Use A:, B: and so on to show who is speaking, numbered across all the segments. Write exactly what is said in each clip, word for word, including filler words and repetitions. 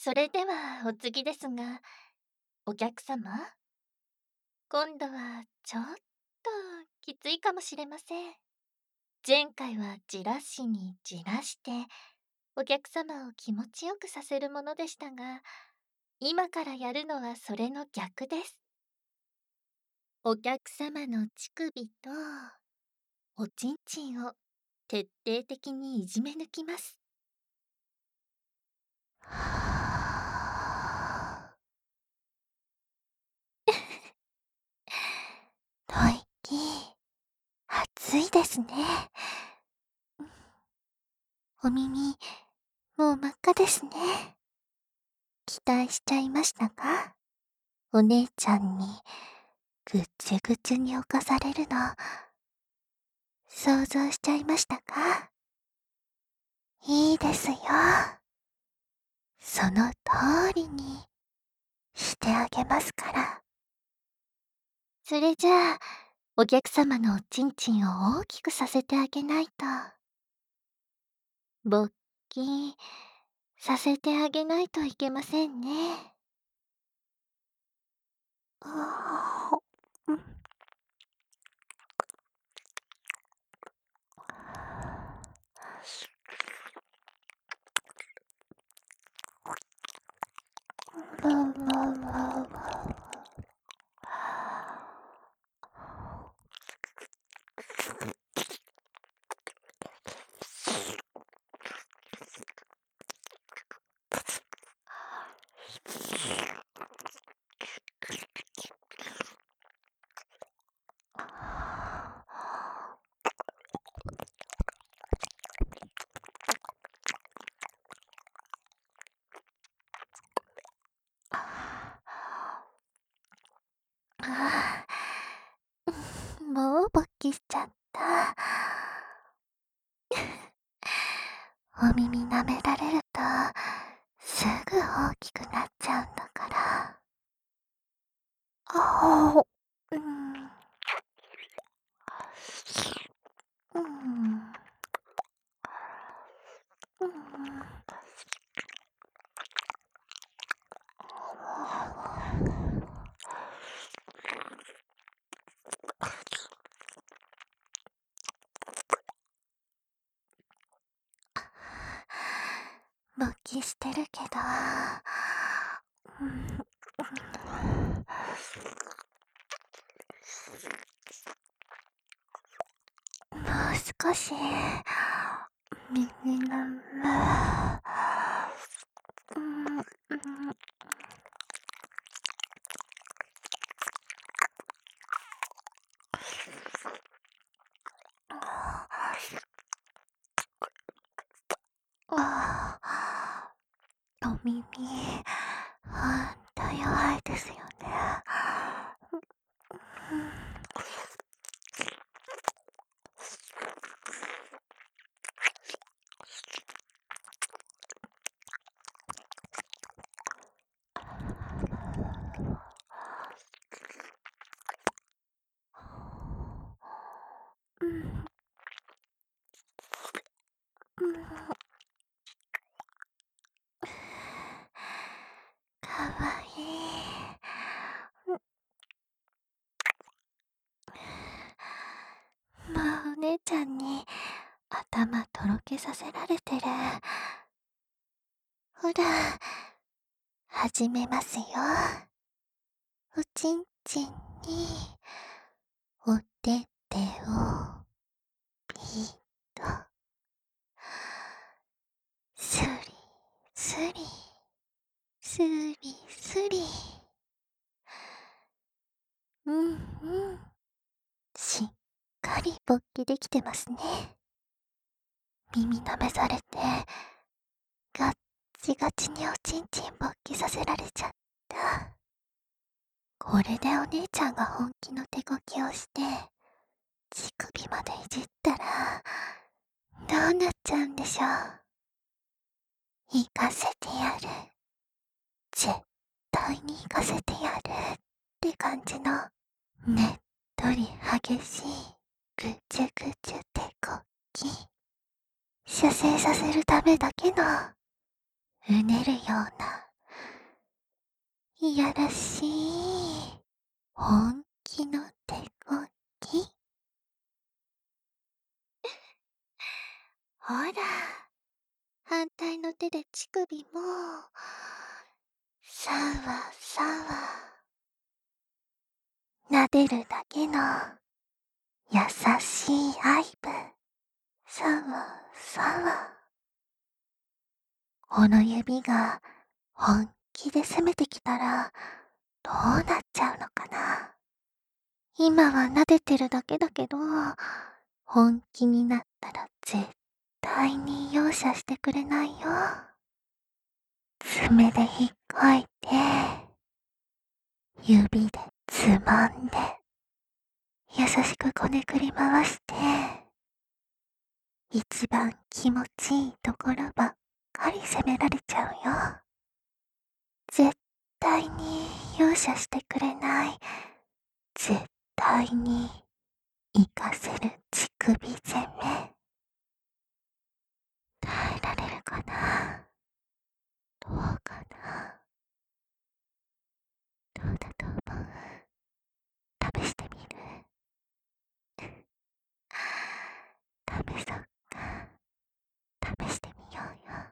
A: それではお次ですが、お客様、今度はちょっときついかもしれません。前回はじらしにじらして、お客様を気持ちよくさせるものでしたが、今からやるのはそれの逆です。お客様の乳首とおちんちんを徹底的にいじめ抜きます。吐息、暑いですね。お耳、もう真っ赤ですね。期待しちゃいましたか？お姉ちゃんにぐっちゅぐちゅに侵されるの、想像しちゃいましたか？いいですよ。その通りにしてあげますから。それじゃあ、お客様のおちんちんを大きくさせてあげないと。勃起させてあげないといけませんね。ああ、うん。ああ、もう勃起しちゃった。お耳舐められると、すぐ大きくなっちゃうんだから。ああ、うん。うん。うん。勃起してるけど、うん、もう少し耳のむ、うん、うん、ああ、お耳、ほんと弱いですよね。うん、うん、うん、かわいい。もうお姉ちゃんに頭とろけさせられてる。ほら、始めますよ。おちんちんにおててをピーッと、スリスリスリスリ。うんうん、しっかり勃起できてますね。耳舐めされてガッチガチにおちんちん勃起させられちゃった。これでお姉ちゃんが本気の手こきをして乳首までいじったらどうなっちゃうんでしょう。行かせてやる、絶対に行かせてやるって感じのねっとり激しいぐちゅぐちゅ手こき、射精させるためだけのうねるようないやらしい本気の手こき。ほら、反対の手で乳首も、さわさわ。撫でるだけの優しい愛撫。さわさわ。この指が本気で攻めてきたらどうなっちゃうのかな。今は撫でてるだけだけど、本気になったら絶対に容赦してくれないよ。爪で引っかいて、指でつまんで、優しくこねくり回して、一番気持ちいいところばっかり責められちゃうよ。絶対に容赦してくれない。絶対に活かせる乳首攻め。耐えられるかな。どうかな。どうだと思う？試してみる？試そうか。試してみようよ。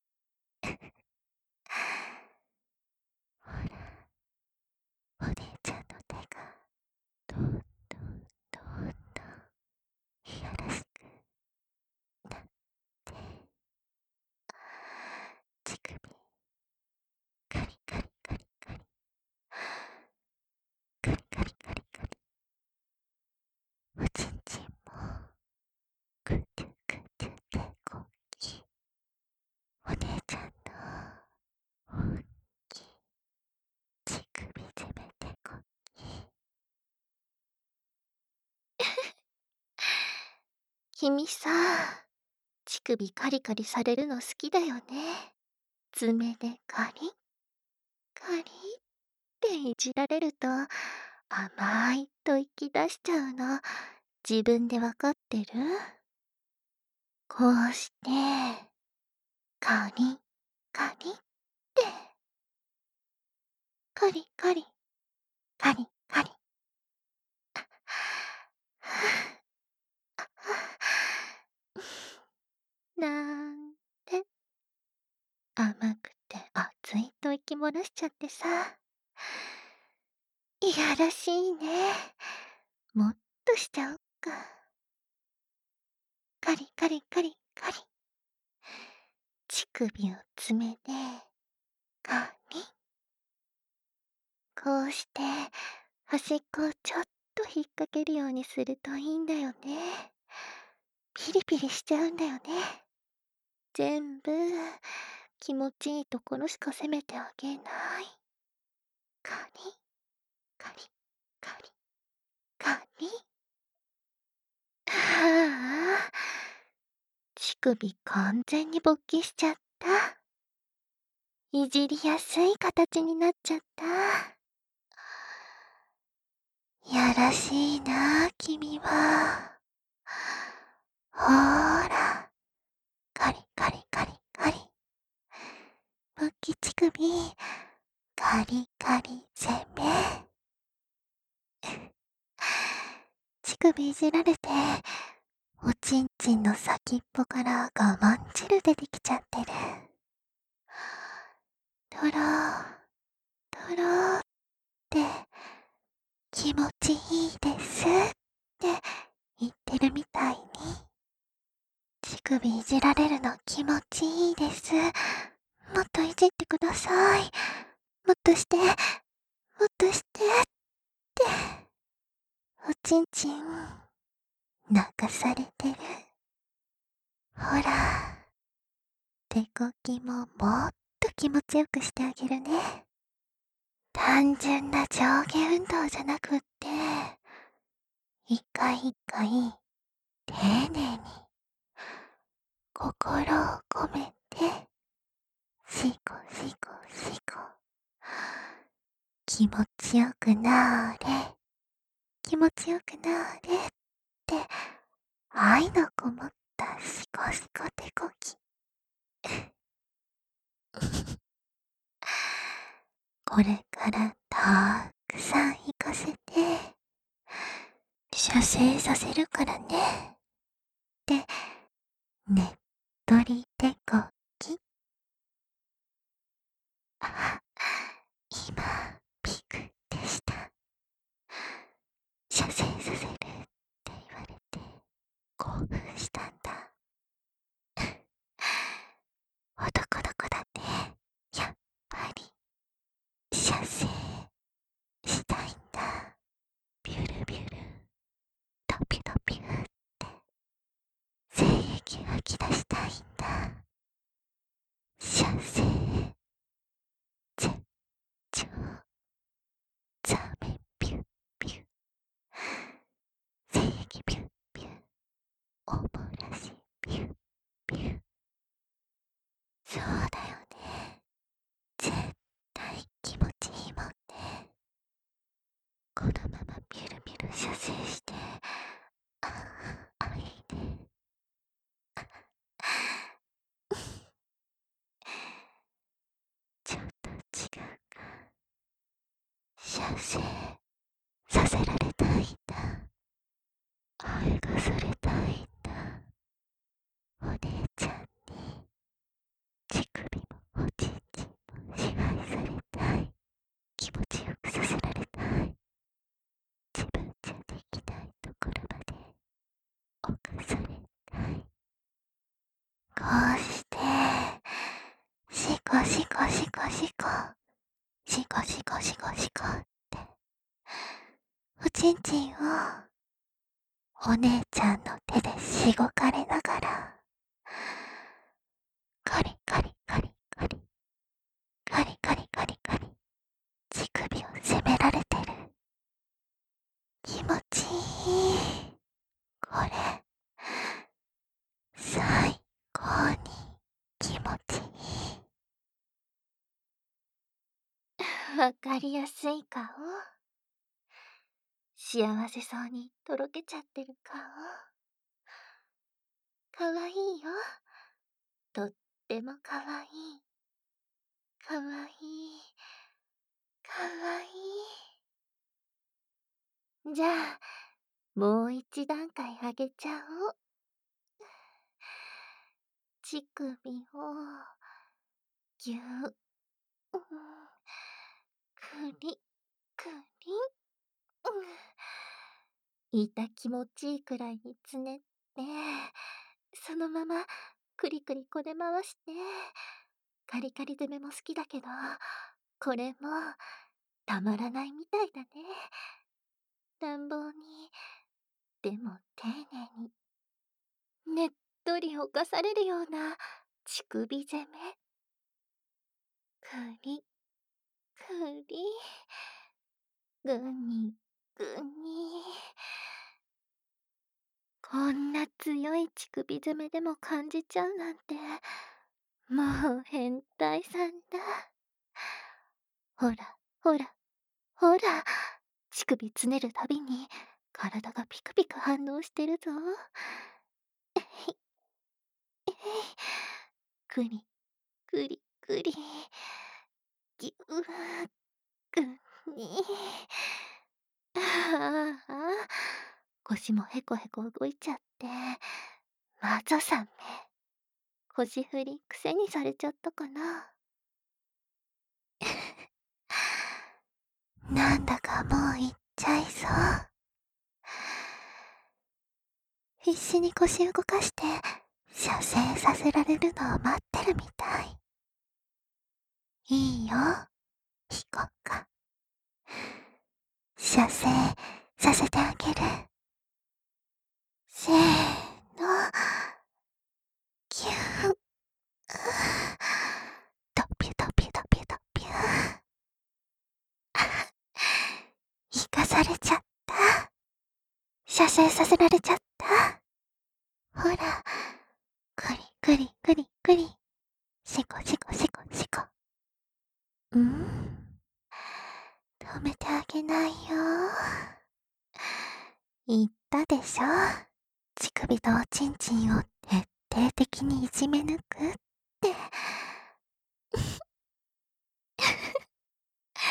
A: ほら、お姉ちゃんの手がどんどんどんどんいやらしくなって乳首カリカリカリカリカリカリカリカリ、おちんちんもグトゥグトゥ手こき、お姉ちゃんの本気乳首攻め手こき。君さ、乳首カリカリされるの好きだよね。爪でカリカリっていじられると甘いと息出しちゃうの、自分でわかってる？こうしてカリカリってカリカリカリカリなんて甘くて熱いと息漏らしちゃってさ、いやらしいね。もっとしちゃおっか。カリカリカリカリ、乳首を爪でカリ。こうして端っこをちょっと引っ掛けるようにするといいんだよね。ピリピリしちゃうんだよね。全部気持ちいいところしか攻めてあげない。カリカリカリカリ。はあ、乳首完全に勃起しちゃった。いじりやすい形になっちゃった。やらしいな、君は。ほーら、カリカリカリカリ。勃起乳首、カリカリ攻め。乳首いじられて、おちんちんの先っぽから我慢汁出てきちゃってる。とろー、とろーって気持ちいいですって言ってるみたいに、乳首いじられるの気持ちいいです。もっといじってください。もっとして、もっとしてって、おちんちん泣かされてる。ほら、手こきももっと気持ちよくしてあげるね。単純な上下運動じゃなくって、一回一回丁寧に心を込めて、シコシコシコ、気持ちよくなーれ、気持ちよくなーれって愛のこもったシコシコ手こき。 これからたくさん行かせて、射精させるからね。で、ねっとり手こき。あ、今、ピクでした。射精させるって言われて、興奮したんだ。男の子だって、やっぱり、射精したいんだ。ビュルビュル、ドピュドピュって、精液吐き出したいんだ。射精、絶頂、ザメピュッピュ、精液ピュッピュ、おもらしピュッピュ。そうだよね。絶対気持ちいいもんね。このままビュルビュル射精して、ああ、いいね。ちょっと違うか。射精させられたいんだ。愛がされたいんだ。お姉ちゃんに乳首もおちんちんも支配されたい。気持ちよくさせられたい。自分じゃできないところまで侵されたい。こうして、シコシコシコシコ、シコシコシコシコって、おちんちんをお姉ちゃんの手でしごかれながら、カリカリカリカリ、カリカリカリカリ、乳首を責められてる。気持ちいい。これ、最高に気持ちいい。わかりやすい顔。幸せそうにとろけちゃってる顔。かわいいよ。とってもかわいい。かわいい。かわいい。じゃあ、もう一段階上げちゃおう。乳首を、ぎゅー、うん、くり、くり、うん。痛気持ちいいくらいにつねって、そのまま、くりくりこね回して、カリカリ攻めも好きだけど、これも、たまらないみたいだね。乱暴に、でも丁寧に、ねっとり犯されるような乳首攻め。くり、くり、ぐに、ぐに。こんな強い乳首攻めでも感じちゃうなんて、もう変態さんだ。ほら、ほら、ほら、乳首つねるたびに体がピクピク反応してるぞ。えい、えい、くり、くり、くり、ぎゅー、ぐに。ああ、腰もへこへこ動いちゃって、マゾさんめ、腰振り癖にされちゃったかな。なんだかもう行っちゃいそう。必死に腰動かして射精させられるのを待ってるみたい。いいよ、ヒコカ。射精させてあげる。せーの、キュー。ドピュドピュドピュドピュ。生かされちゃった。射精させられちゃった。ほら、クリクリクリクリ。シコシコシコシコ。うん、止めてあげないよ。言ったでしょ。乳首とおちんちんを徹底的にいじめ抜くって。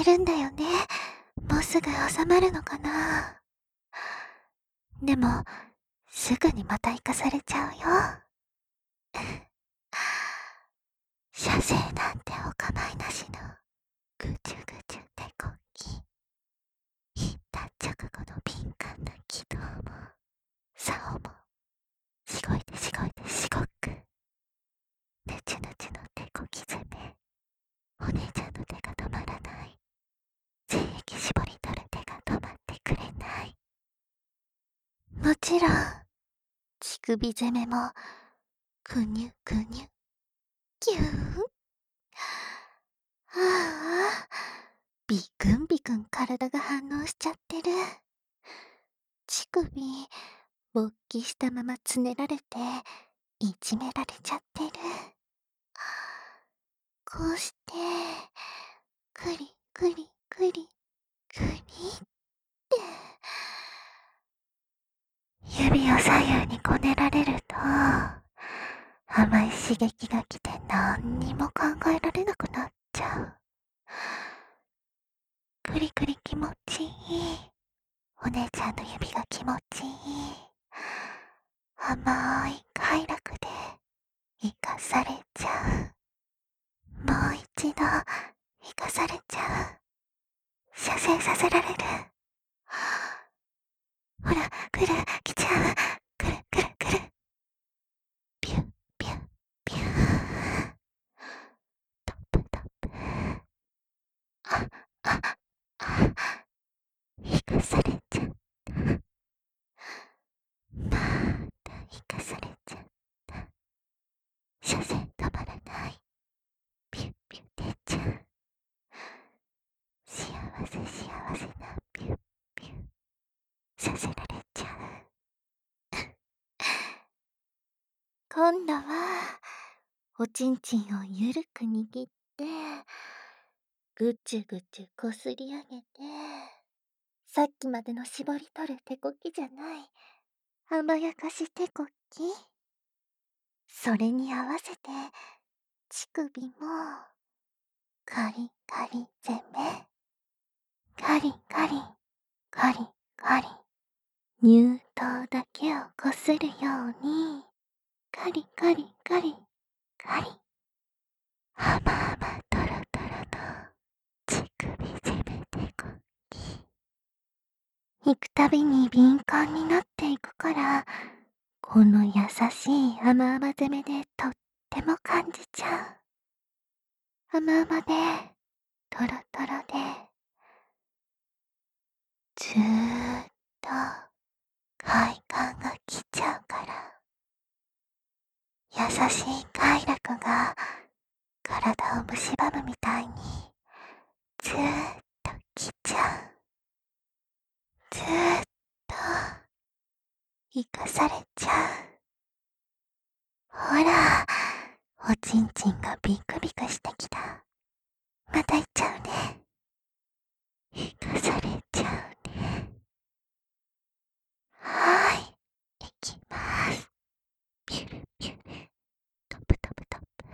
A: るんだよね。もうすぐ収まるのかな。でも、すぐにまた生かされちゃうよ。射精なんてお構いなしのぐちゅぐちゅ手こき。引った直後の敏感な気道も、竿も、しごいてしごいてしごく。ぬちゅぬちゅの手こき攻め。お姉ちゃんの手が止まらない。精液絞り取る手が止まってくれない。もちろん、乳首攻めも、くにゅくにゅ、ぎゅーん。ああ、ビクンビクン体が反応しちゃってる。乳首、勃起したままつねられて、いじめられちゃってる。こうして、くりくりくり、くりって、指を左右にこねられると、甘い刺激が来て何にも考えられなくなっちゃう。くりくり気持ちいい。お姉ちゃんの指が気持ちいい。甘い快楽で生かされちゃう。もう一度生かされちゃう。射精させられる。ほら、来る、来ちゃう。来る、来る、来る。ピュッ、ピュッ、ピュー。トップ、トップ。あ、あ、あ、生かされちゃった。また生かされちゃった。射精止まらない。ピュッピュッ出ちゃう。幸せ幸せなピュッピュッさせられちゃう。今度は、おちんちんをゆるく握って、ぐちゅぐちゅこすり上げて、さっきまでの絞り取る手こきじゃない、甘やかし手こき。それに合わせて、乳首も、カリカリ攻め。カリカリ、カリカリ。乳頭だけをこするように、カリカリカリカリ。甘々トロトロの乳首攻め手こき。行くたびに敏感になっていくから、この優しい甘々攻めでとっても感じちゃう。甘々で、トロトロで、ずーっと快感が来ちゃうから。優しい快楽が体を蝕むみたいにずーっと来ちゃう。ずーっと生かされちゃう。ほら、おちんちんがビクビクしてきた。また行っちゃうね。生かされちゃうね。はーい、行きまーす。ピュルピュル、トップトップトップ。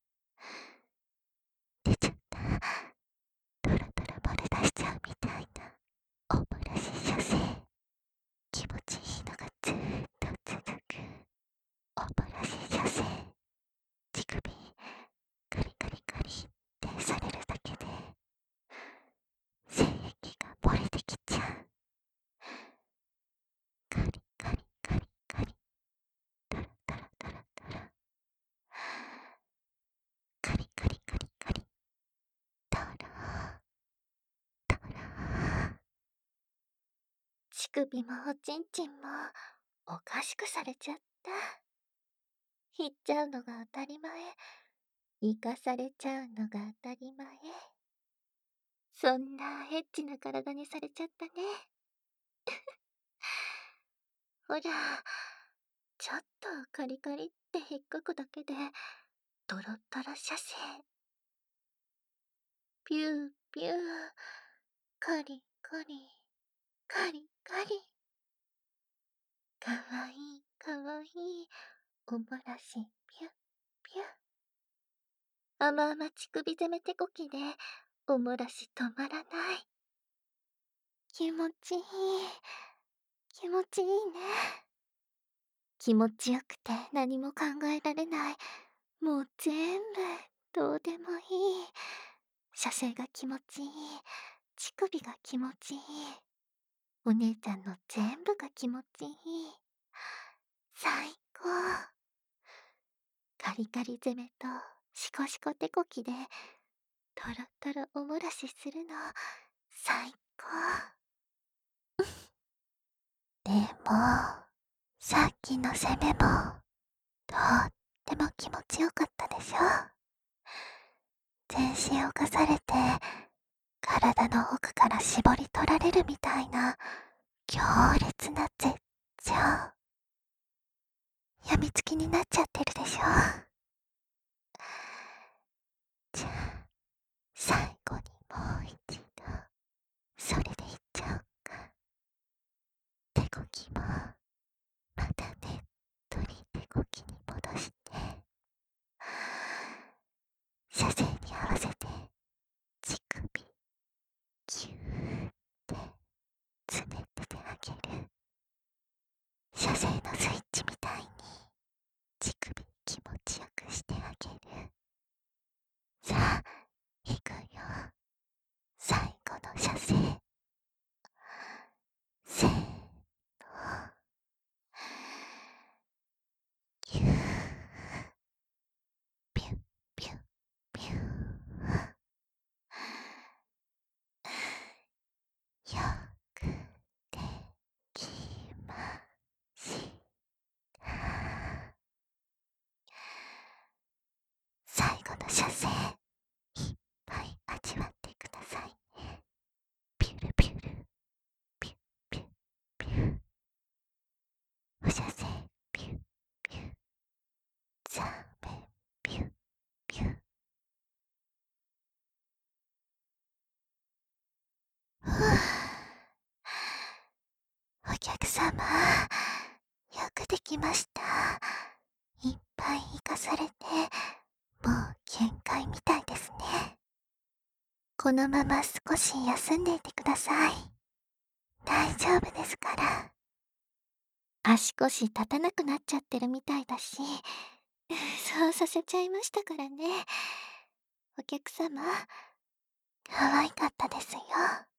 A: 出ちゃった。トロトロ漏れ出しちゃうみたいなおもらし射精。気持ちいいのがずーっと続くおもらし射精。乳首カリカリカリってされるだけで精液が漏れてきちゃう。カリカリカリカリ、トロトロトロトロ、カリカリカリカリ、トロトロ。乳首もおちんちんもおかしくされちゃった。引っちゃうのが当たり前、生かされちゃうのが当たり前。そんなエッチな体にされちゃったね。ほら、ちょっとカリカリって引っかくだけで、トロトロ射精。ピューピュー、カリカリ、カリカリ。かわいいかわいい、おもらしピュッピュッ。甘々乳首攻め手こきで、 おもらし止まらない。気持ちいい。気持ちいいね。気持ちよくて何も考えられない。もう全部どうでもいい。射精が気持ちいい。乳首が気持ちいい。お姉ちゃんの全部が気持ちいい。最高。カリカリ攻めとシコシコ手こきでトロトロおもらしするの最高。でもさっきの攻めもとっても気持ちよかったでしょ。全身をかされて体の奥から絞り取られるみたいな強烈な絶頂。やみつきになっちゃってるでしょ。じゃあ最後にもう一度それでいっちゃおうか。手こきもまたねっとり手こきに戻して射精に合わせて乳首キューってつねっててあげる。射精のスイッチみたいに乳首気持ちよくしてあげる。さあいくよ。最後の射精せーのキューピュッピュッピュー。よくできました。最後の射精いっぱい味わってくださいね。ピュルピュルピュッピュッピュッ。お射精ピュッピュッ。ザーメンピュッピュッ。ふぅ。お客様、よくできました。いっぱい生かされて、もう限界みたいですね。このまま少し休んでいてください。大丈夫ですから。足腰立たなくなっちゃってるみたいだし、そうさせちゃいましたからね。お客様、可愛かったですよ。